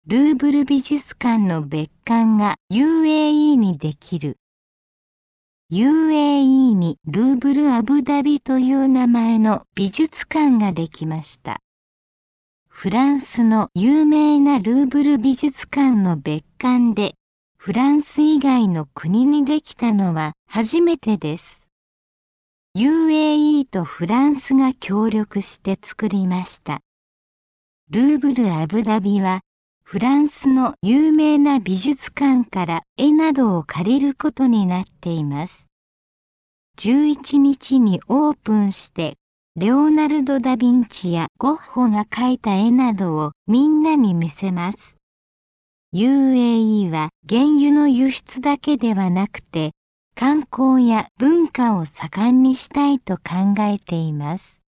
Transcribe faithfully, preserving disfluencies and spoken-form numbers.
ルーブル美術館の別館が ユーエーイー にできる。ユーエーイー にルーブル・アブダビという名前の美術館ができました。フランスの有名なルーブル美術館の別館で、フランス以外の国にできたのは初めてです。ユーエーイー とフランスが協力して作りました。ルーブル・アブダビは、フランスの有名な美術館から絵などを借りることになっています。じゅういちにちにオープンして、レオナルド・ダ・ヴィンチやゴッホが描いた絵などをみんなに見せます。ユーエーイー は原油の輸出だけではなくて、観光や文化を盛んにしたいと考えています。